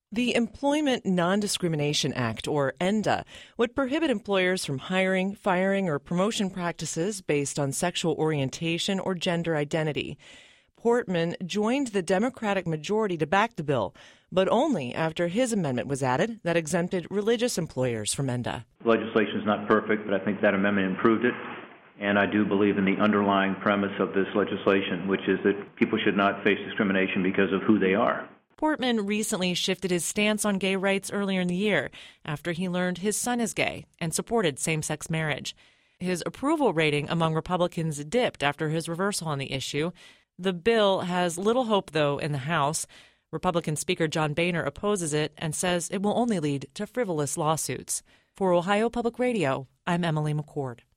The Employment Non-Discrimination Act, or ENDA, would prohibit employers from hiring, firing, or promotion practices based on sexual orientation or gender identity. Portman joined the Democratic majority to back the bill, but only after his amendment was added that exempted religious employers from ENDA. The legislation is not perfect, but I think that amendment improved it. And I do believe in the underlying premise of this legislation, which is that people should not face discrimination because of who they are. Portman recently shifted his stance on gay rights earlier in the year after he learned his son is gay and supported same-sex marriage. His approval rating among Republicans dipped after his reversal on the issue. The bill has little hope, though, in the House. Republican Speaker John Boehner opposes it and says it will only lead to frivolous lawsuits. For Ohio Public Radio, I'm Emily McCord.